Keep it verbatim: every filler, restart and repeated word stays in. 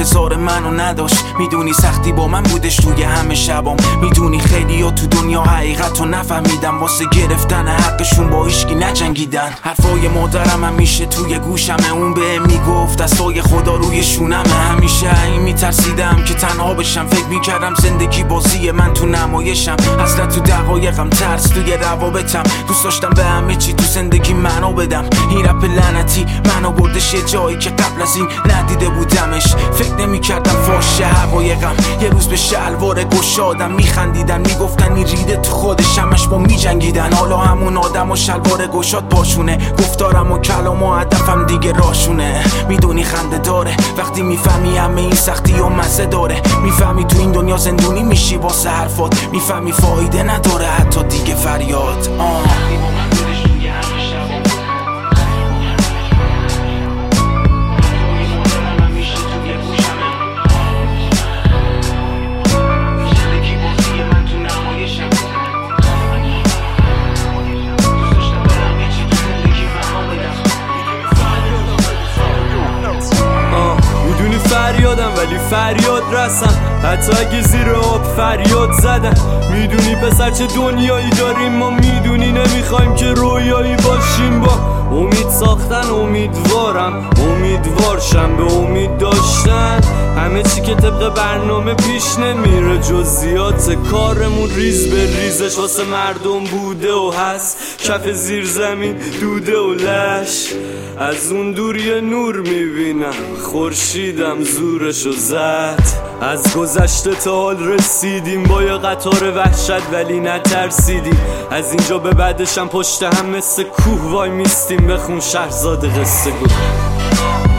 انتظار منو نداشت. میدونی سختی با من بودش توی همه شبام. میدونی خیلی ها تو دنیا حقیقتو نفهمیدم، واسه گرفتن حقشون با هیچکی نجنگیدن. حرفای مادرم همیشه توی گوشمه، اون به میگفت دستای خدا روی شونمه. همیشه این میترسیدم که تنها بشم، فکر میکردم زندگی بازی من تو نمایشم. حسرت تو دقایقم، ترس توی روابطم، دوست داشتم به همه چی تو زندگی منو بدم. این رپ لعنتی منو بردش یه جایی که قبل از این ندیده بودمش. فکر نمیکردم فاشه حقایقم. یه روز به شلوار گشادم میخندیدن، میگفتن این ریده تو خودش، همش با میجنگیدن. حالا همون آدم و شلوار گشاد باشونه، گفتارم و کلام و هدفم دیگه راشونه. میدونی خنده داره وقتی میفهمی همه این سختی و مزه داره. میفهمی تو این دنیا زندونی میشی واسه حرفات، میفهمی فایده نداره حتی دیگه فریاد. آه فریادم ولی فریاد رسم، حتی اگه زیر آب فریاد زدم. میدونی پسر چه دنیایی داریم ما، میدونی نمیخوایم که رویایی باشیم. با امید ساختن امیدوارم، امیدوارشم به امید داشتن. همه چی که طبق برنامه پیش نمیره، جزئیات کارمون ریز به ریزش واسه مردم بوده و هست. کف زیر زمین دوده و لش، از اون دور یه نور میبینم، خورشیدم زورشو زد. از گذشته تا حال رسیدیم با یه قطار وحشت ولی نترسیدیم. از اینجا به بعدشم پشت هم مثل کوه وای میستیم، بخون شهرزاد قصه گو.